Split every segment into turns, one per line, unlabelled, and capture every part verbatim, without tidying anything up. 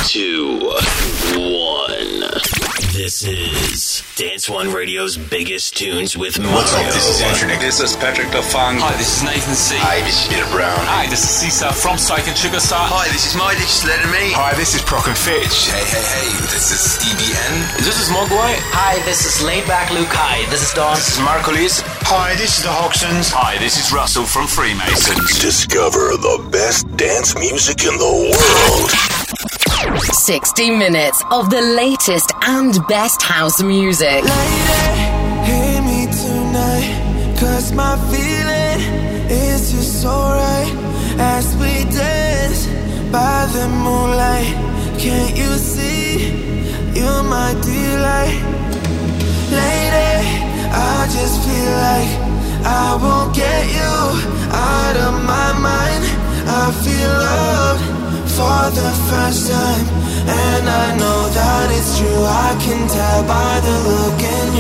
two, one. This is Dance One Radio's biggest tunes with Mario.
What's up? This is Andrew Nick.
This is Patrick DeFang.
Hi, this is Nathan C.
Hi, this is Peter Brown.
Hi, this is Cesar from Psych and Sugarstar.
Hi, this is Mighty, just letting me.
Hi, this is Proc and Fitch.
Hey, hey, hey, this is Stevie N.
This is Mogwai.
Hi, this is Laidback Luke. Hi, this is Don.
This is Marcolis.
Hi, this is the Hoxtons.
Hi, this is Russell from Freemasons.
Discover the best dance music in the world.
sixty minutes of the latest and best house music.
Lady, hear me tonight, cause my feeling is just alright. As we dance by the moonlight, can't you see, you're my delight. Lady, I just feel like I won't get you out of my mind. I feel loved for the first time, and I know that it's true. I can tell by the look in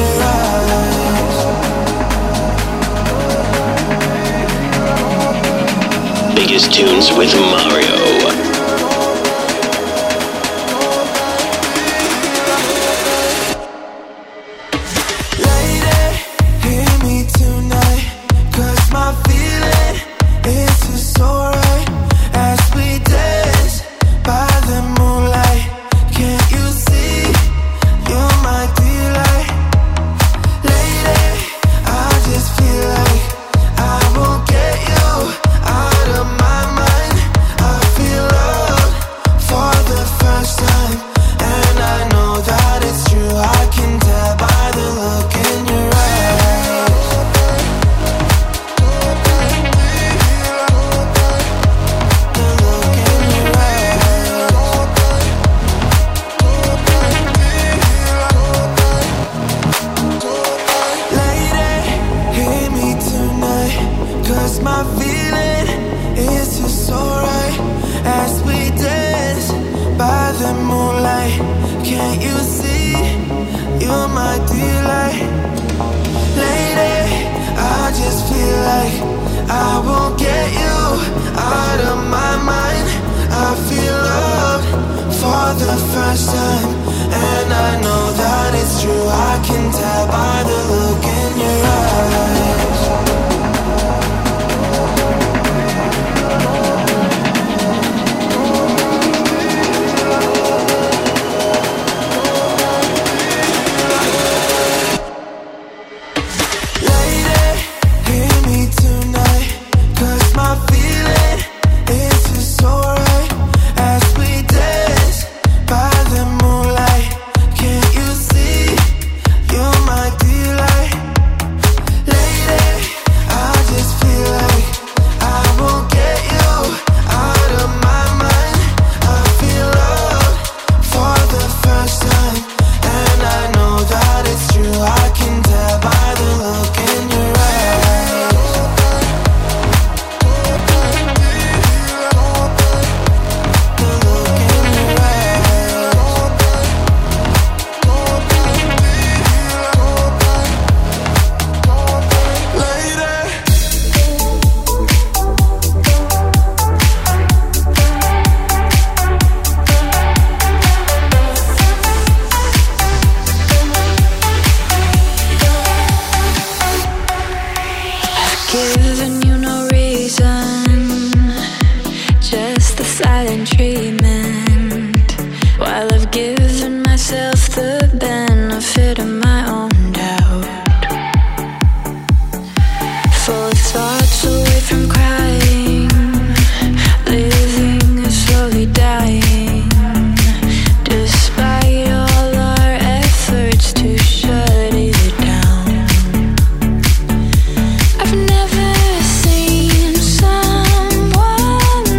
your eyes. Biggest tunes with Mario.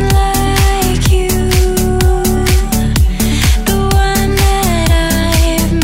I've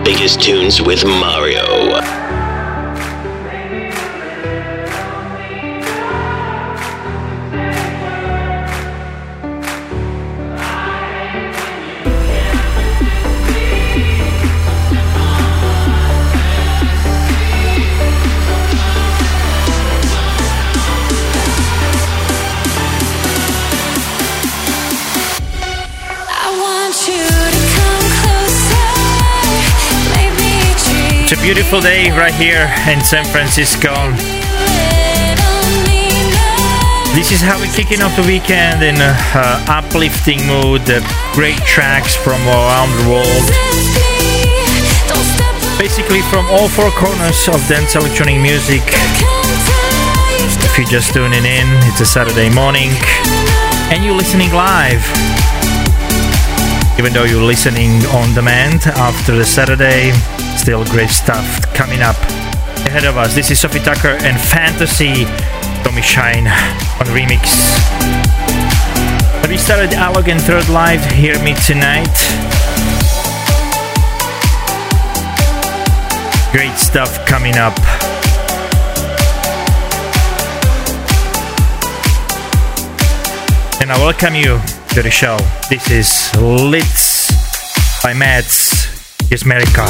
biggest tunes with Mario.
It's a beautiful day right here in San Francisco. This is how we're kicking off the weekend in a uh, uplifting mood. Uh, great tracks from around the world. Basically from all four corners of dance electronic music. If you're just tuning in, it's a Saturday morning and you're listening live. Even though you're listening on demand after the Saturday, still great stuff coming up ahead of us. This is Sophie Tucker and Fantasy, Tommy Shine on remix. Have you started Alog and Third Live? Hear Me Tonight. Great stuff coming up. And I welcome you to the show. This is Litz by Mads Jesmerica.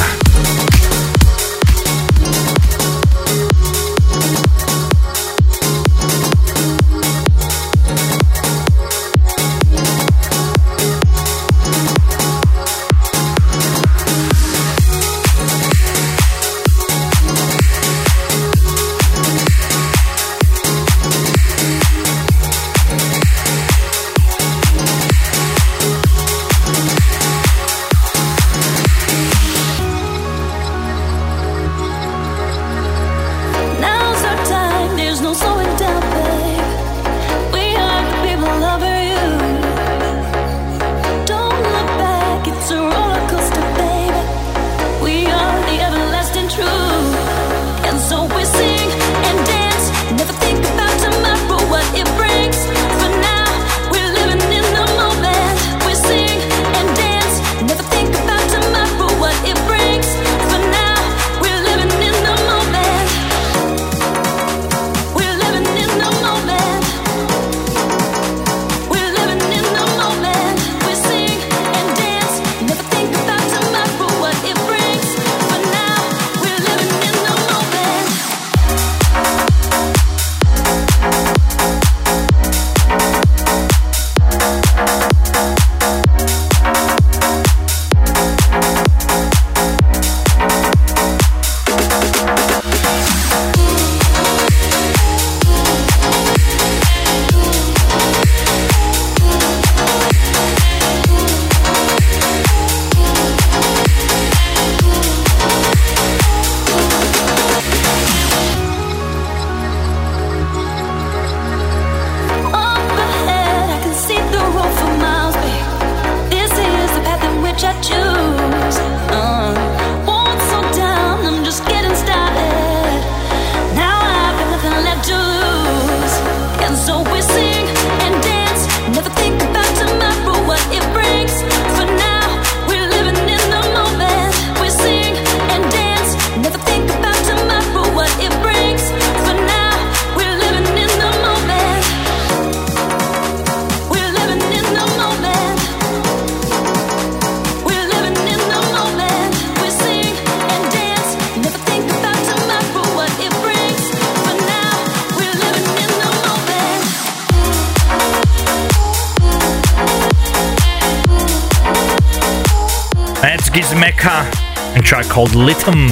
And track called Lithium.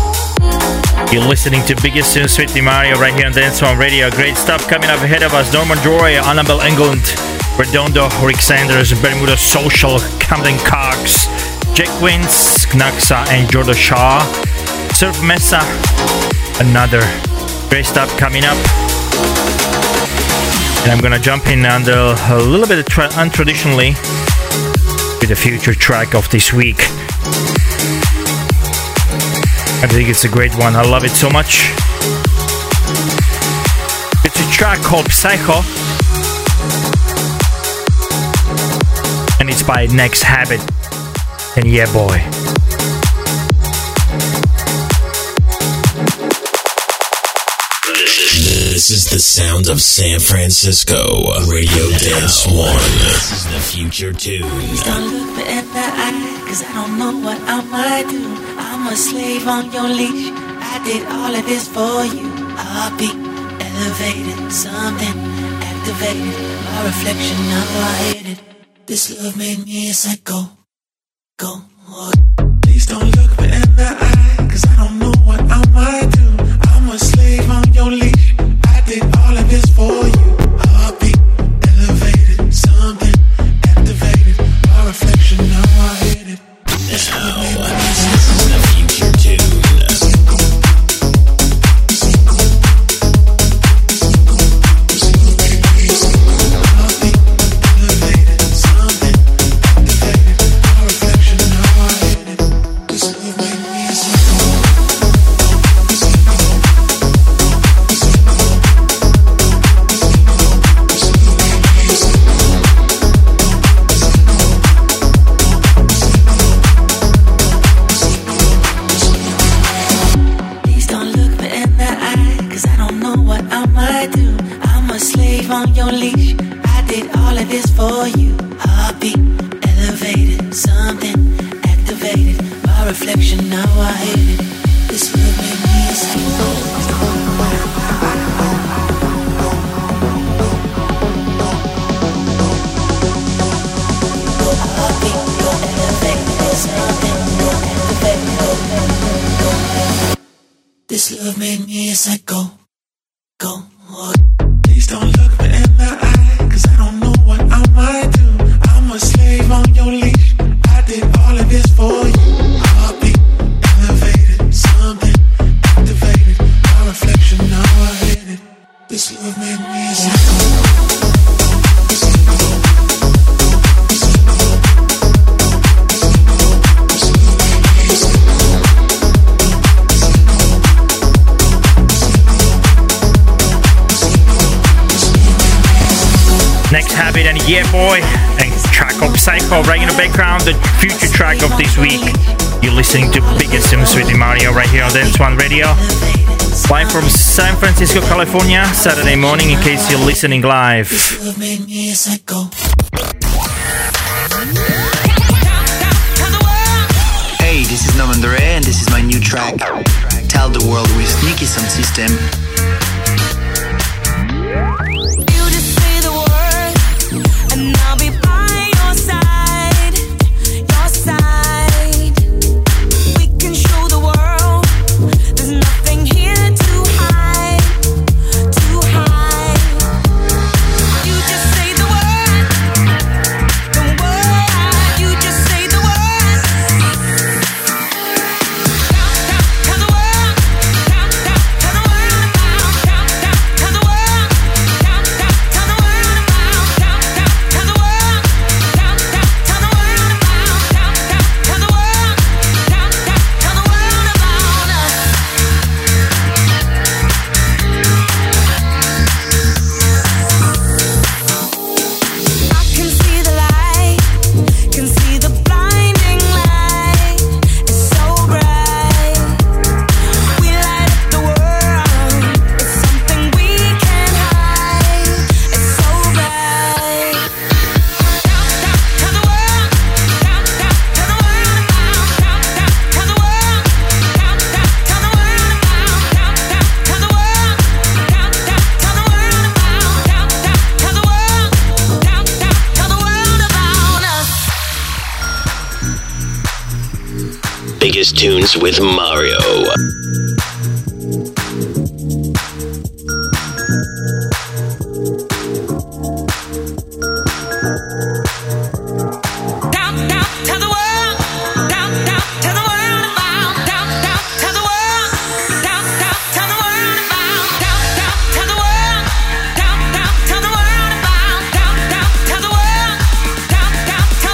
You're listening to Biggest Tunes with Mario right here on Dance One Radio. Great stuff coming up ahead of us. Norman Joy, Annabelle Englund, Redondo, Rick Sanders, Bermuda Social, Camden Cox, Jack Wins, Knaxa and Jordan Shaw, Surf Mesa, another great stuff coming up. And I'm gonna jump in under a little bit tra- untraditionally with the future track of this week. I think it's a great one. I love it so much. It's a track called Psycho. And it's by Next Habit and Yeah Boy.
This is the sound of San Francisco. Radio Dance One. This is the future tune.
Please don't look me in the eye, cause I don't know what I might do. I'm a slave on your leash. I did all of this for you. I'll be elevated, something activated. My reflection, now I hate it. This love made me a psycho. Go. Please don't look me in the eye, cause I don't know what I might do. I'm a slave on your leash. I did all of this for you. Heartbeat elevated, something activated. My reflection, now I hate it. This
now, this is the future tune.
On your leash, I did all of this for you. Heartbeat elevated, something activated. My reflection, now I hate it. This love made me a psycho. Heartbeat elevated, something activated. This love made me a psycho. Go. Please don't look me in the eye, cause I don't know what I might do. I'm a slave on your leash. I did all of this for you. Heartbeat elevated, something activated. My reflection, now I hate it. This love made me a psycho.
Next Habit and Yeah Boy and track of Psycho right in the background, the future track of this week. You're listening to Biggest Tunes with Mario right here on Dance One Radio. Live from San Francisco, California, Saturday morning in case you're listening live.
Hey, this is Norman Doray and this is my new track, Tell the World with Nicky Sound System.
And I'll be by your side, your side. We can show the world there's nothing here to hide, to hide. You just say the word, the word. You just say the word. Tell the world, tell, tell, tell the world about, tell, tell, tell the world, tell, tell, tell the world about, tell, tell.
Biggest Tunes with Mario.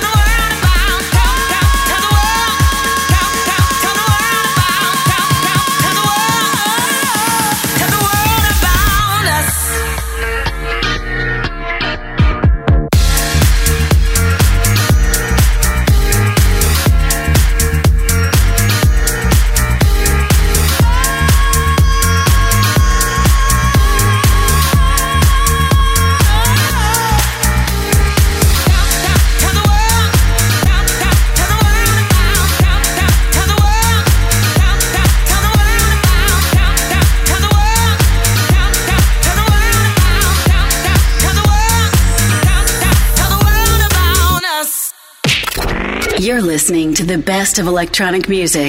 Down,
You're listening to the best of electronic music.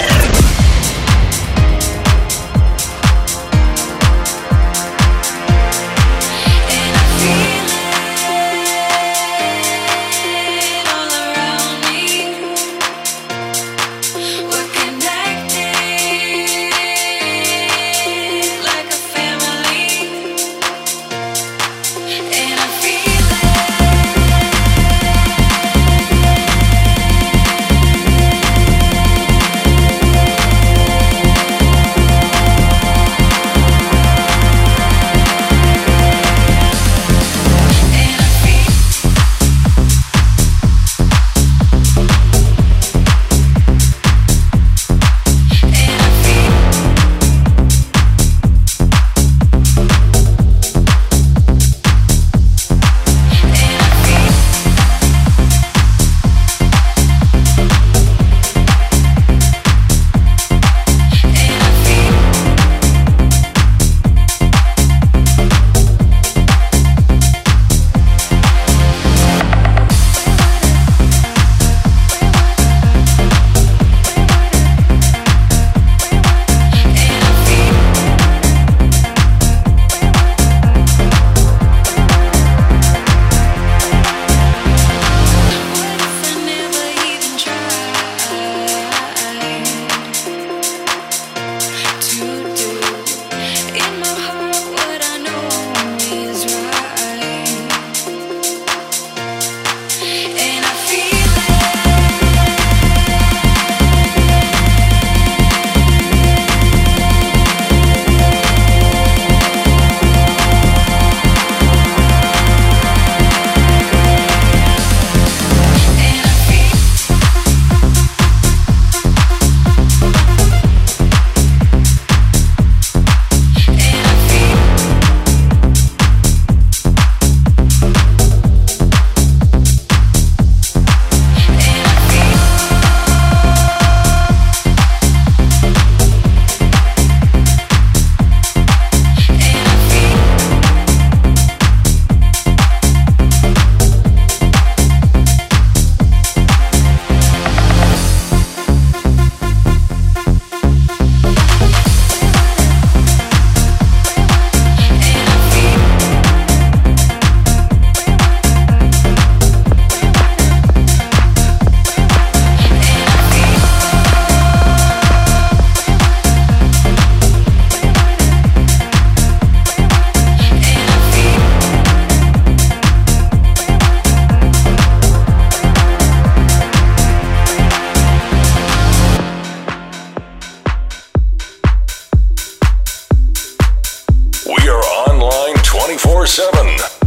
twenty-four seven.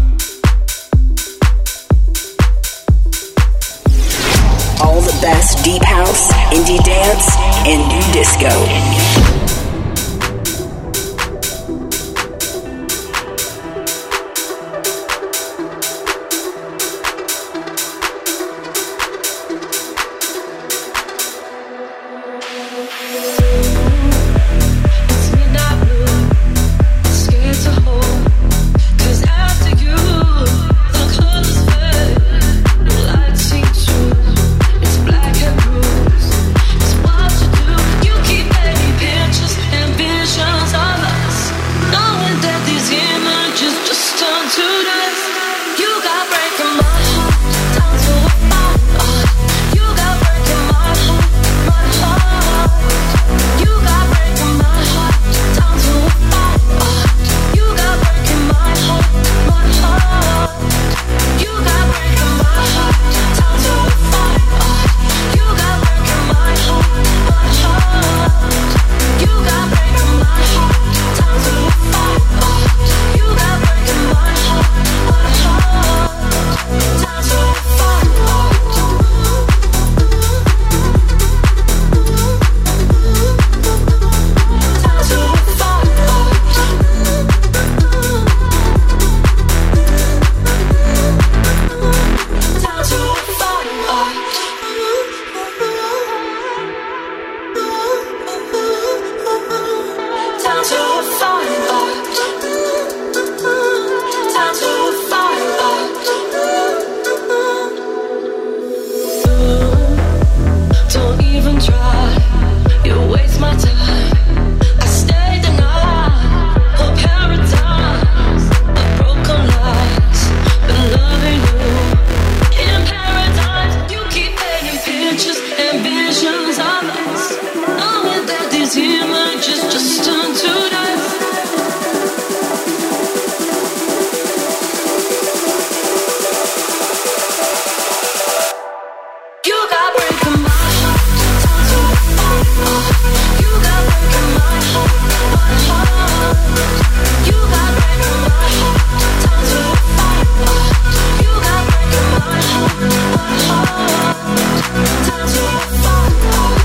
All the best deep house, indie dance, and new disco.
Keep visions of us, knowing that these images just turn to dust. You got breaking my heart, turn to fire. You got breaking my heart, my heart. You got breaking my heart, turn to fire. You got breaking my heart, my heart. Turn to fire.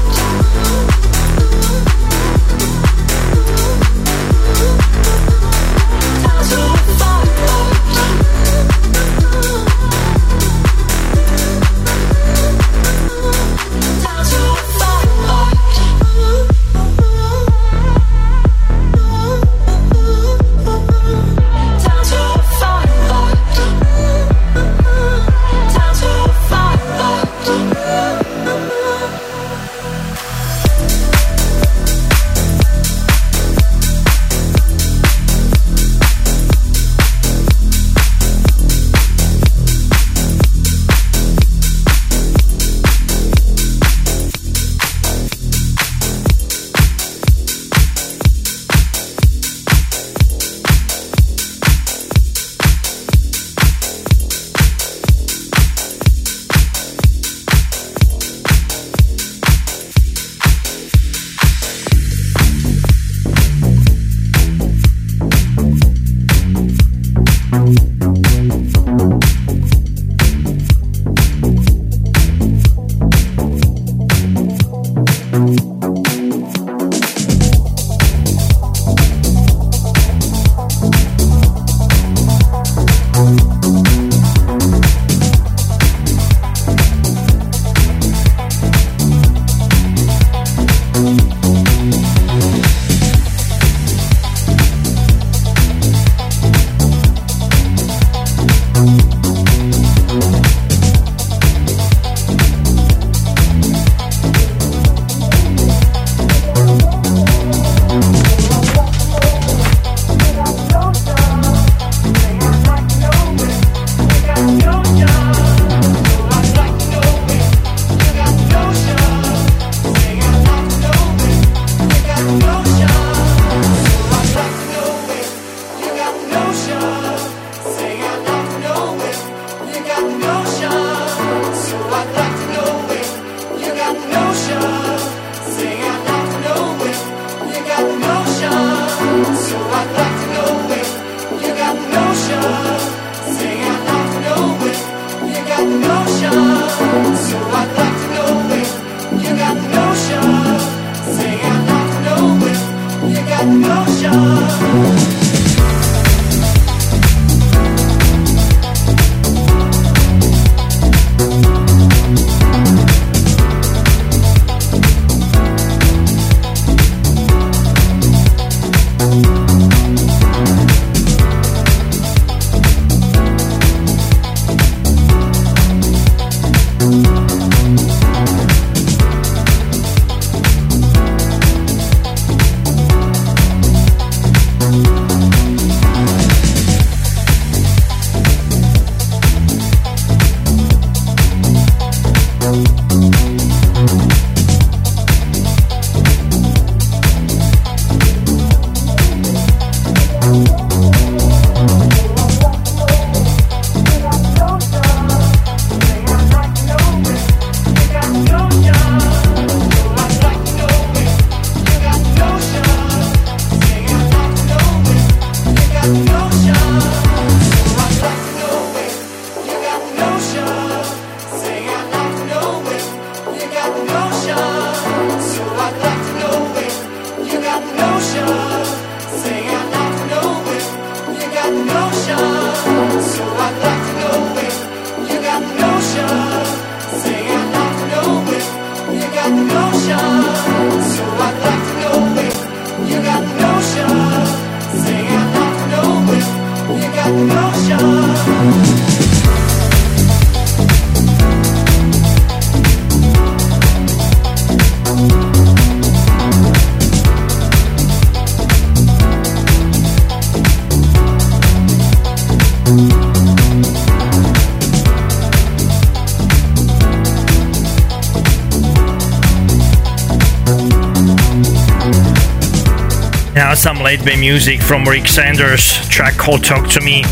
Now some late bay music from Rick Sanders, track called Talk to Me.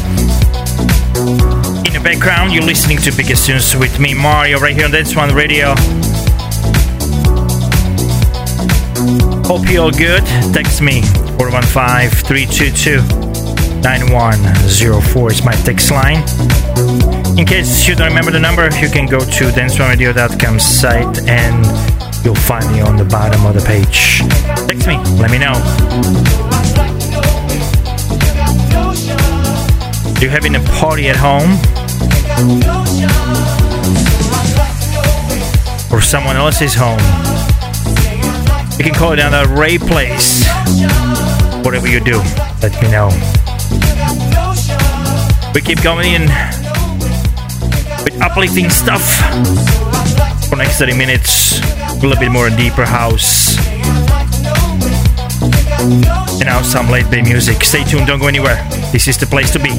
In the background, you're listening to Biggest Tunes with me, Mario, right here on Dance One Radio. Hope you're all good. Text me, four one five, three two two, nine one zero four is my text line. In case you don't remember the number, you can go to dance one radio dot com site and you'll find me on the bottom of the page. Text me, let me know. You're having a party at home? Or someone else's home? You can call it down at Ray Place. Whatever you do, let me know. We keep going in with uplifting stuff for the next thirty minutes. A little bit more deeper house. And now some late bay music. Stay tuned, don't go anywhere. This is the place to be.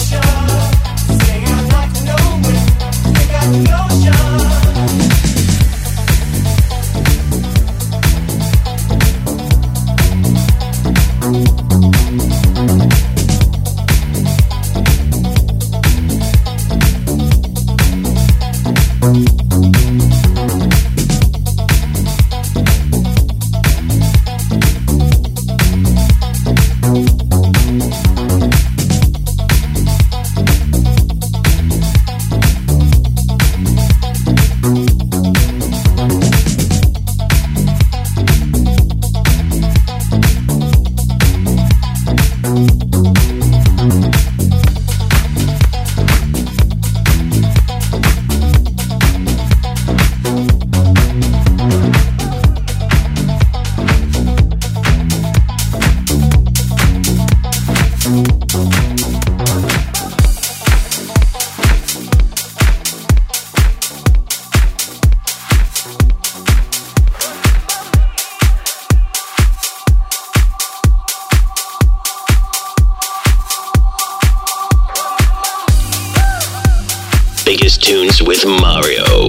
Biggest Tunes with Mario.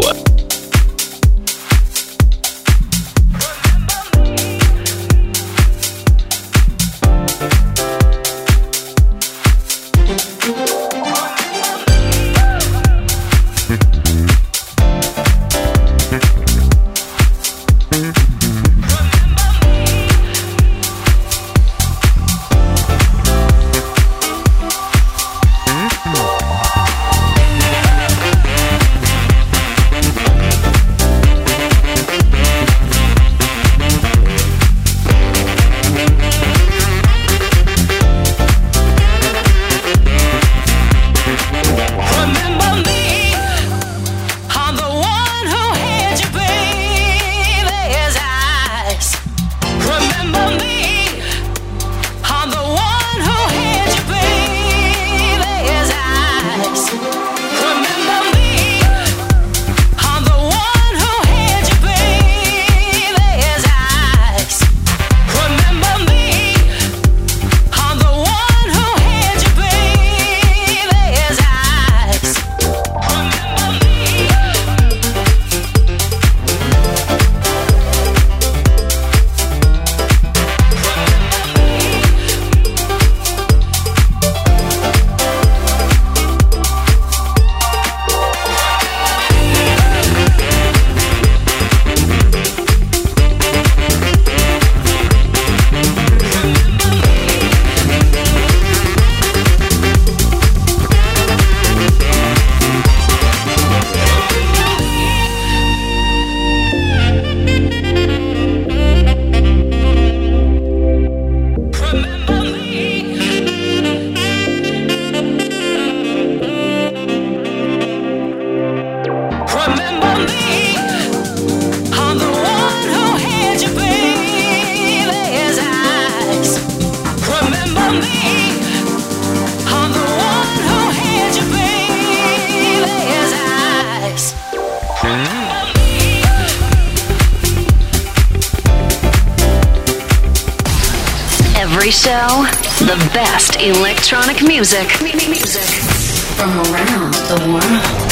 Show the best electronic music, music from around the world.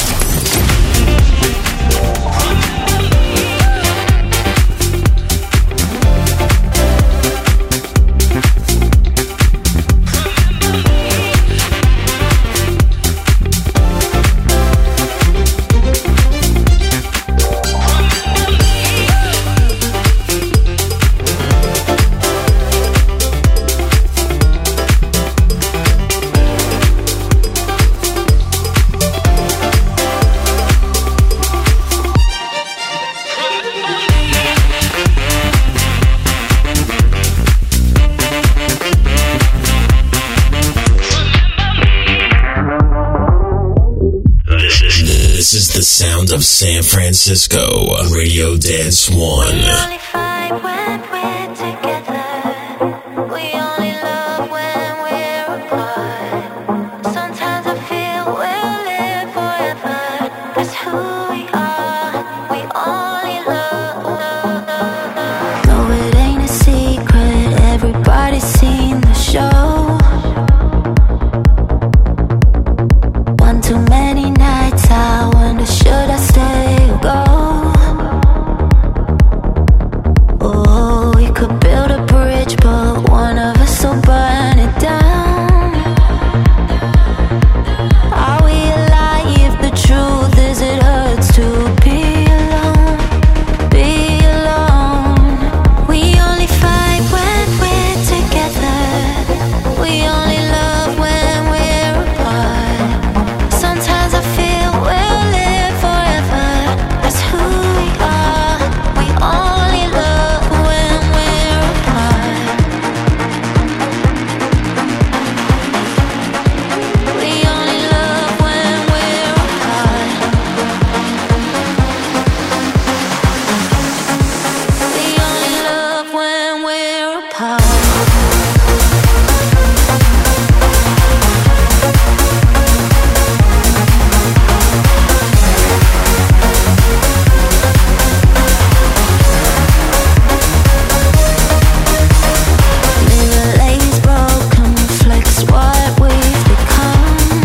sound of San Francisco. Radio Dance One.
We only fight when we're together. We only love when we're apart. Sometimes I feel we'll live forever. That's who we are. We only love. No, it ain't a secret. Everybody's seen the show. One too many nights I wonder, should I stay or go? Oh, we could build a bridge, but one of us will burn it down. Are we alive? The truth is it hurts to be alone, be alone. We only fight when we're together. We only love when we're apart. Sometimes I feel we'll live forever. That's who we are. We only love when we're apart. We only love when we're apart. We only love when we're apart. Mirror lays broken, reflects what we've become.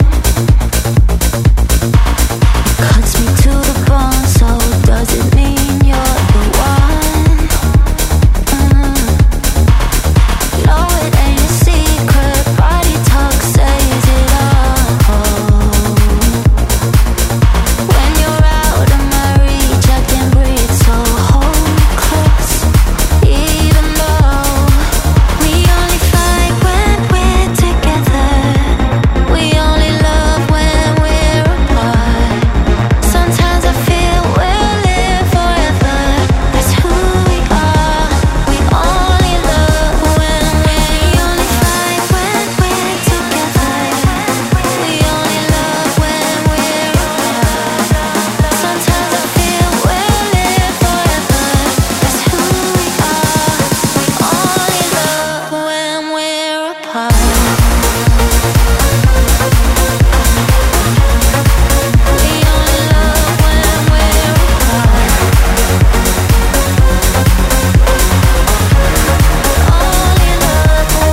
It cuts me to the bone, so does it mean you're the one? Mm. No, it ain't a secret. Body talk says it all. When you're out of my reach, I can breathe, so hold me close. Even though we only fight when we're together, we only love when we're apart. Sometimes I feel we'll live forever. That's who we are. We only love when we're. We only fight when we're together. We only love when we're apart. Sometimes I feel we'll live forever. That's who we are. We only love when we're apart. We only love when we're apart. Only love when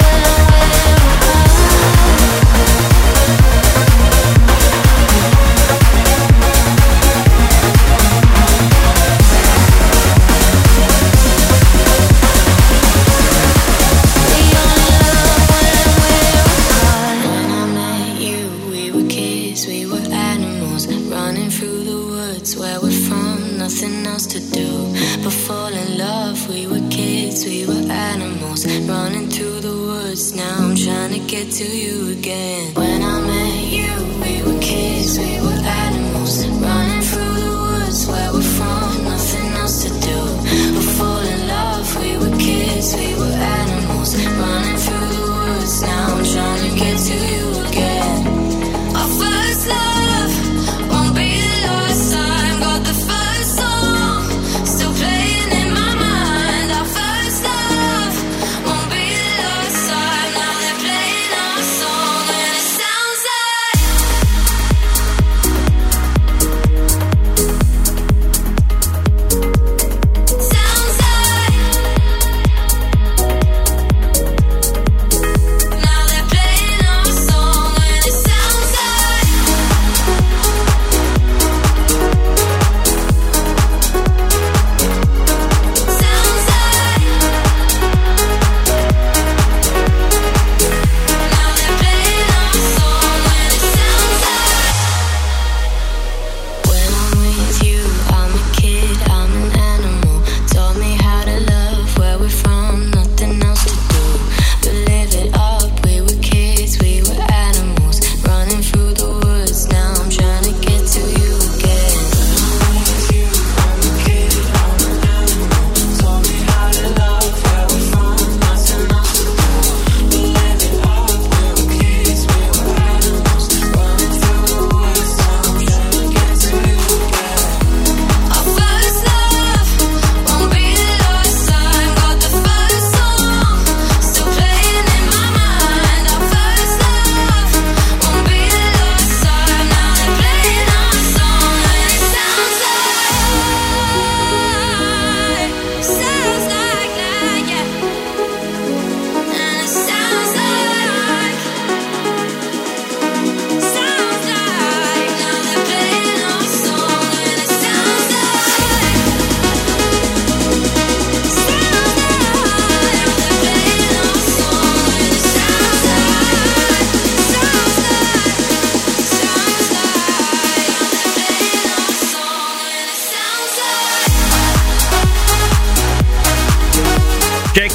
When I met you, we were kids, we were animals, running through the woods where we're from, nothing else to do but fall in love. We were kids, we were animals, running through the woods. Now I'm trying to get to you again. When I met you, we were kids, we were animals, running through the woods where we're from, nothing else to do but fall in love. We were kids, we were animals, running through the woods. Now I'm trying to get to you again. Our first love won't be the last time. Got the first song still playing in my mind. Our first love won't be the last time. Now they're playing our song and it sounds like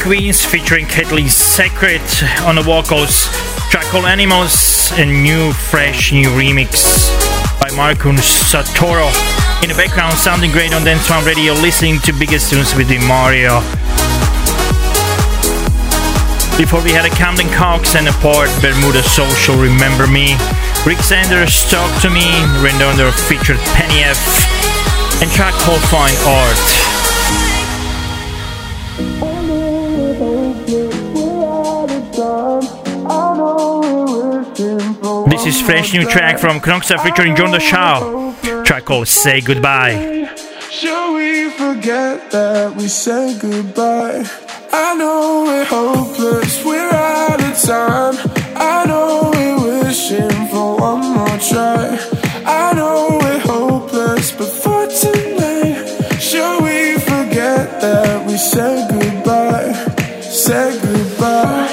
Queens featuring Kathleen Sacred on the vocals. Track called Animals, a new, fresh, new remix by Marcus Santoro. In the background, sounding great on Dance One Radio, listening to Biggest Tunes with Mario. Before we had a Camden Cox and a Port Bermuda Social, Remember Me. Rick Sanders, Talk to Me. Redondo featured Penny F. And track called Fine Art. This is fresh new track from Knoxa featuring John Shaw. Track called Say Goodbye.
Should we forget that we said goodbye? I know we're hopeless, we're out of time. I know we're wishing for one more try. I know we're hopeless, but for tonight, should we forget that we said goodbye? Said goodbye.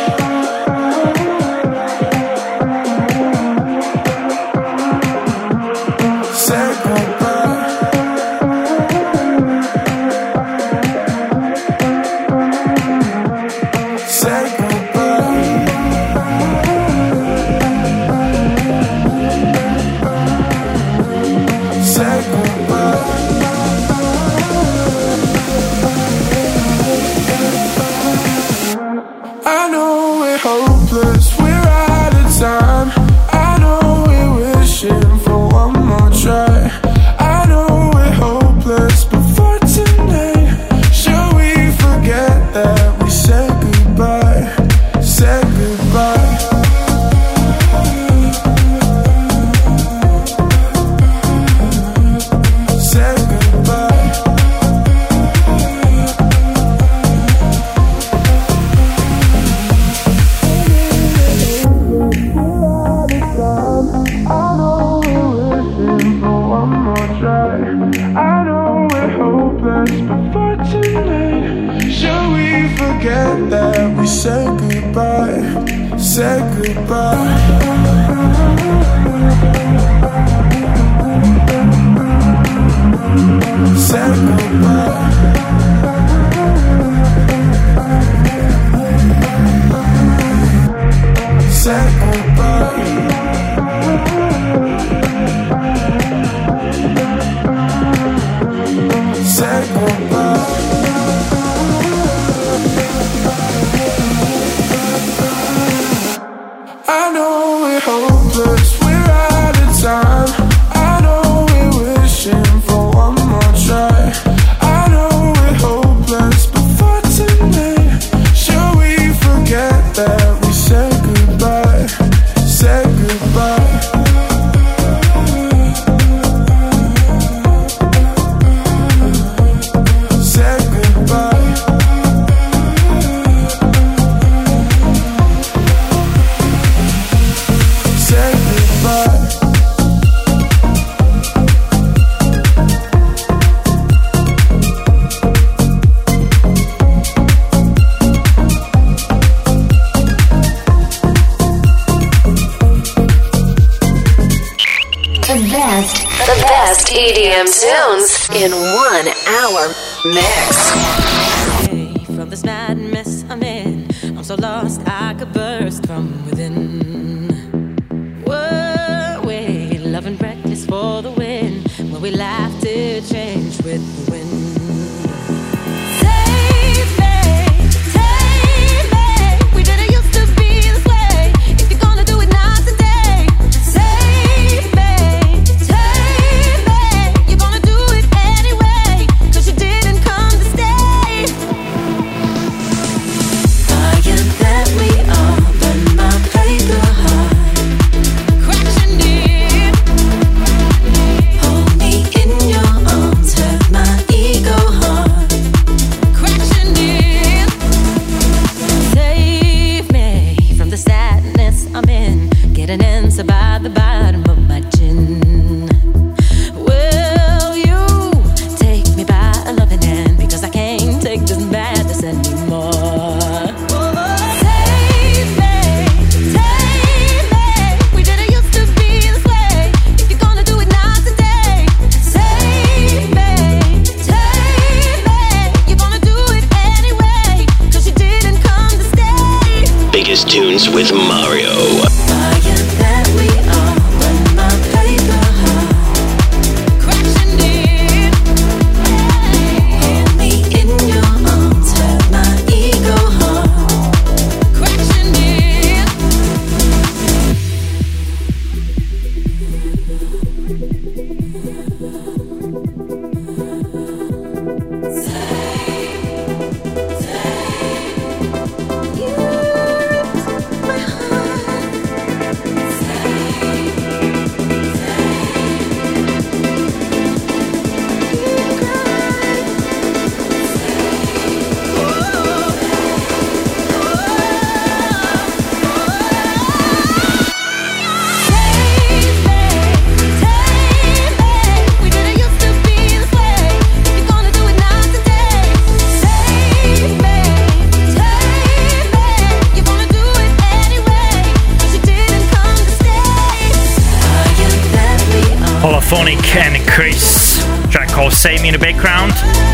E D M tunes in one hour mix.
From this madness I'm in, I'm so lost I could burst from within. Whoa, wait, love and reckless for the win. When we laugh to change with the wind.
Hold me in your arms, hurt my ears.
Dance with Mario.
Holophonic and Chris, track called Save Me in the Background.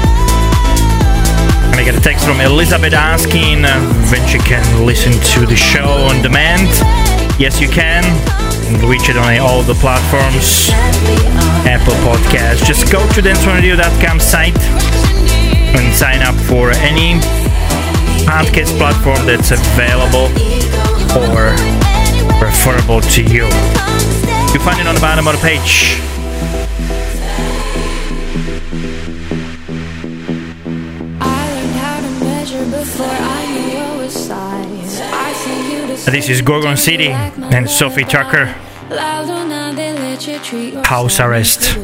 And I got a text from Elizabeth asking uh, when she can listen to the show on demand. Yes, you can. You can reach it on all the platforms. Apple Podcasts. Just go to dance one radio dot com site and sign up for any podcast platform that's available or preferable to you. You find it on the bottom of the page. This is Gorgon City and Sophie Tucker. House Arrest.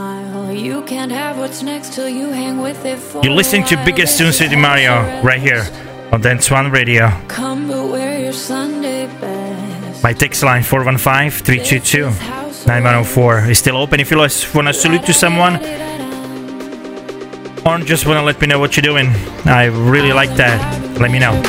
You're listening to Biggest Tunes with Mario right here on Dance One Radio. My text line four one five, three two two, nine one zero four is still open. If you want to salute to someone or just want to let me know what you're doing, I really like that. Let me know.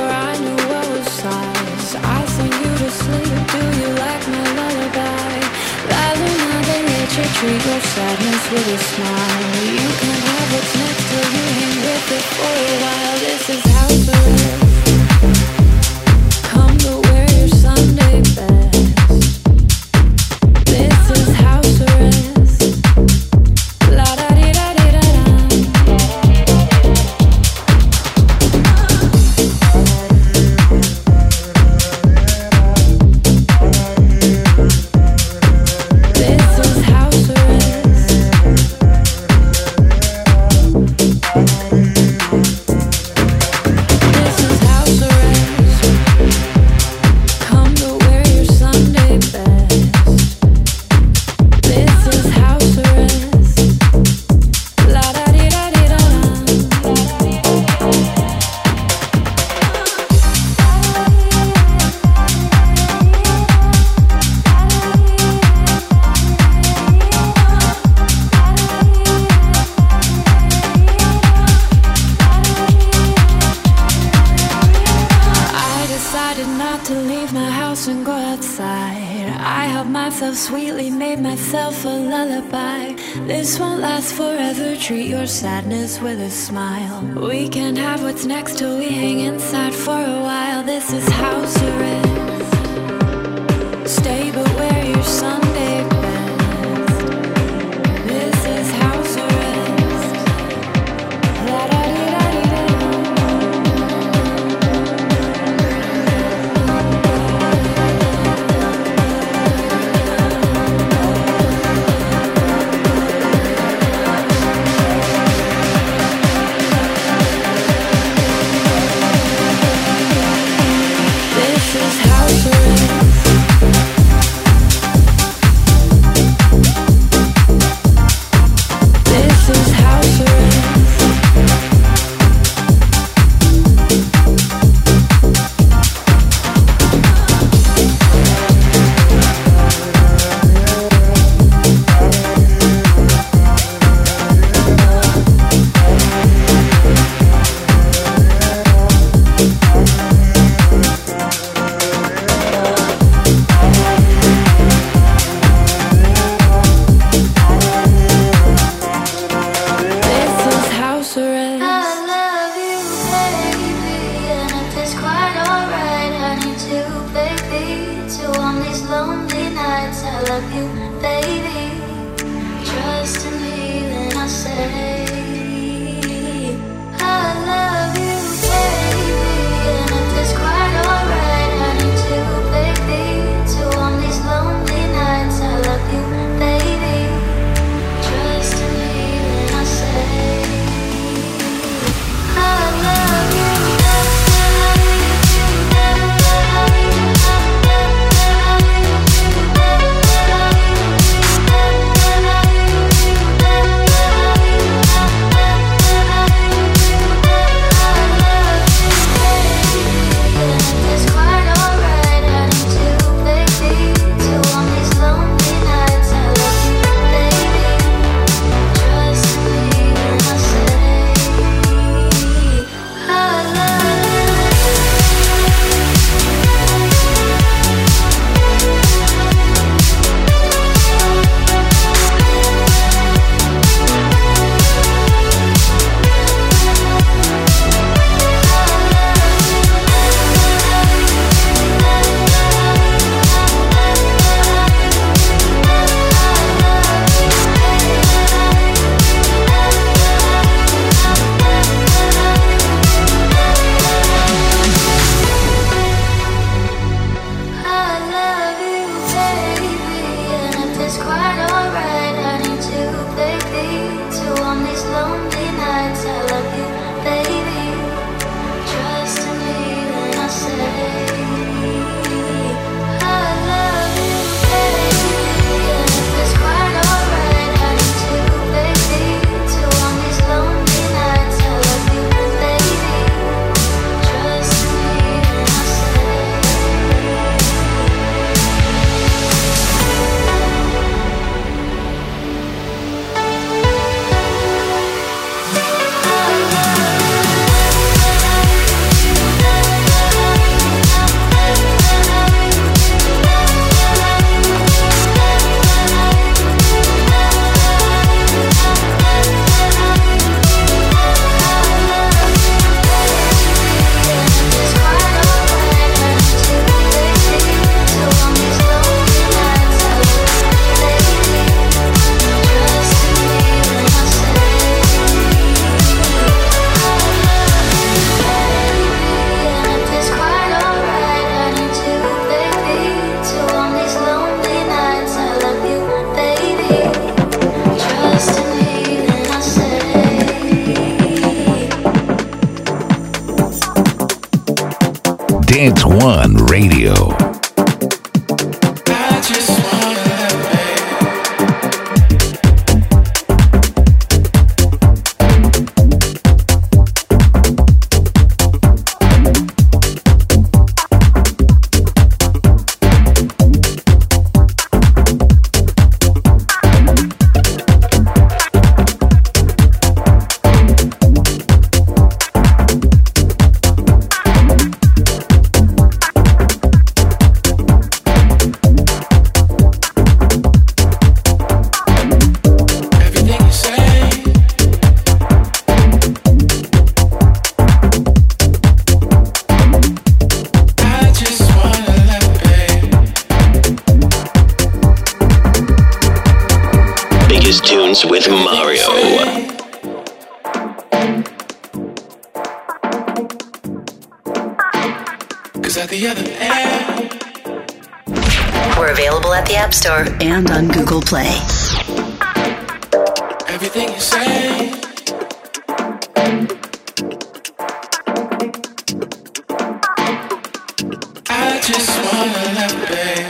Treat your sadness with a smile. You can have what's next till you hang with it for a while. This is house arrest. Come to wear your Sunday best. This is house arrest. La da di da di da This is house Treat your sadness with a smile. We can have what's next till we hang inside for a while. This is house arrest. Stay but wear your Sunday best. This is house arrest. La da di da di da. This is house arrest.
Dance One Radio.
Tunes with Mario.
We're available at the App Store and on Google Play.
Everything you say, I just wanna love, babe.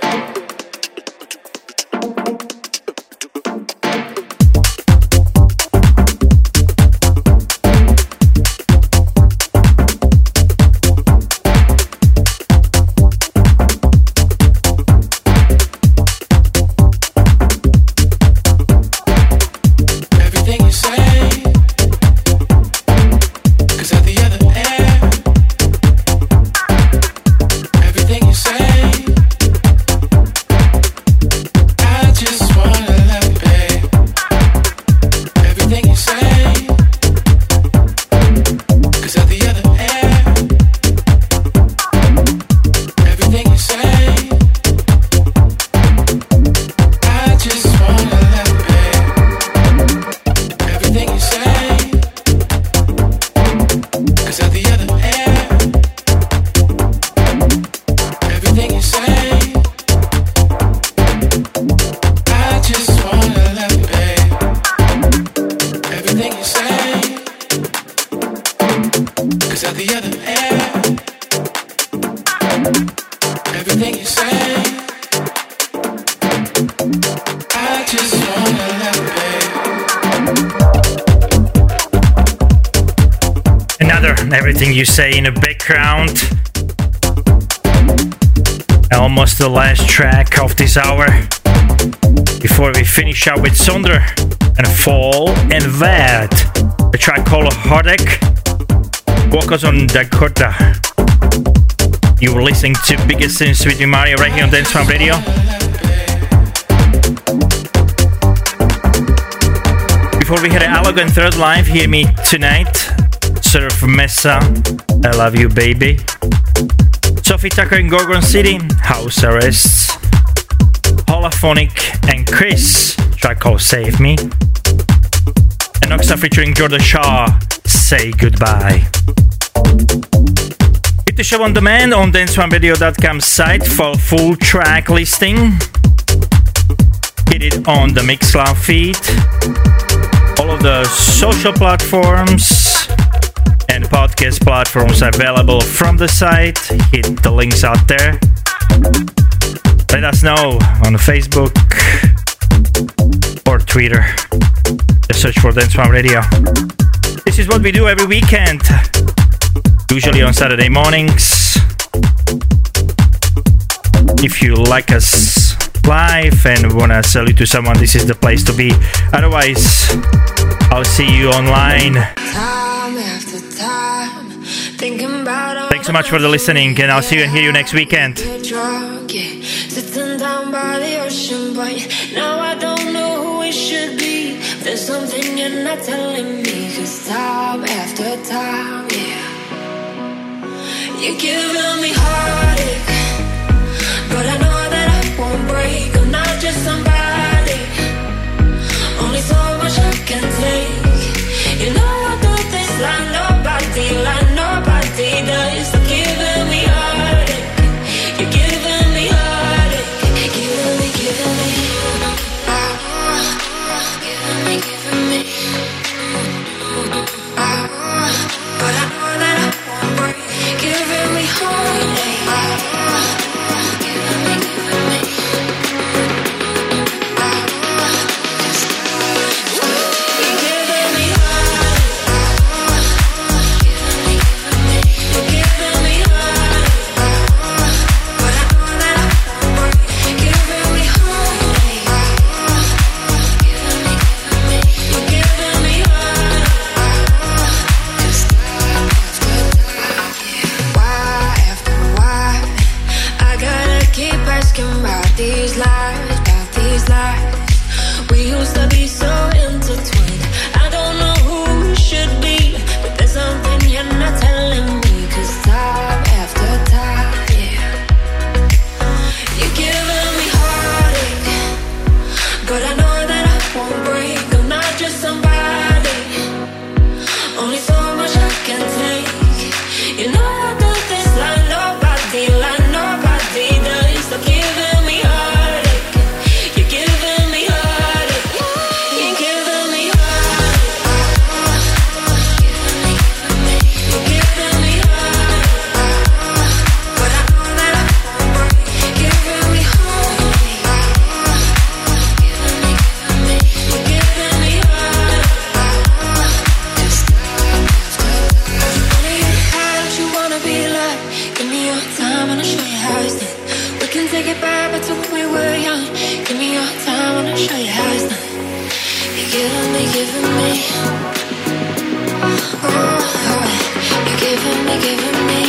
Everything you say in the background. Almost the last track of this hour before we finish up with Sonder and Fall and Vad. A track called Hardek. Vocals on Dakota. You were listening to Biggest Tunes with me, Mario, right here on Dance One Radio. Before we head to Alog and Third Live, hear me tonight. Surf Mesa, I Love You Baby. Sophie Tucker in Gorgon City, House Arrests. Holophonic and Chris, track called Save Me. And Oxa featuring Jordan Shaw, Say Goodbye. Hit the show on demand on dance one radio dot com site for full track listing. Hit it on the Mixcloud feed. All of the social platforms and podcast platforms available from the site. Hit the links out there. Let us know on Facebook or Twitter. Just search for Dance One Radio. This is what we do every weekend, usually on Saturday mornings. If you like us live and wanna salute to someone, this is the place to be. Otherwise, I'll see you online.
Time after time, thinking about
Thanks so much for the listening, and I'll see you and hear you next weekend.
drunk, yeah. Sitting down by the ocean, but now I don't know who it should be. There's something you're not telling me, 'cause time after time, yeah, you're giving me heartache, but I know that I won't break. I'm not just somebody, only so much I can take. You know I do this like nobody, like nobody does. You're giving me heartache, you're giving me heartache, giving me, giving me, giving me, giving me. But I know that I won't break. Giving me heartache. We used to be so intertwined. I don't know who we should be, but there's something you're not telling me. Cause time after time, yeah, you're giving me heartache, but I know that I won't break. I'm not just somebody, only so much I can take. You know I do this like nobody, like nobody does. Stop giving me heartache, you're giving me heartache, you're giving me heartache, you're giving me heartache, but I know that I won't break. Giving me heartache, you're giving me heartache. What you wanna be like? Give me your time, wanna show you how it's done. We can take it back, but to when we were young. Give me your time, wanna show you how it's done. You're giving me, giving me. Oh, you're giving me, giving me.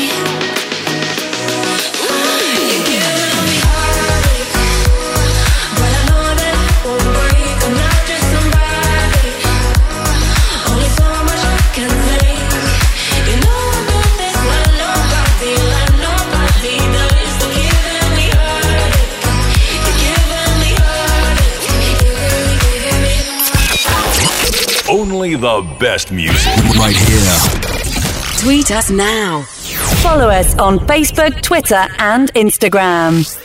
You're giving me heartache, but I know that I won't break. I'm not just somebody, only so much I can take. You know I do this like nobody, like nobody does. Stop giving me heartache, you're giving me heartache, you're really giving me heartache.
Only the best music.
Right here.
Tweet us now. Follow us on Facebook, Twitter, and Instagram.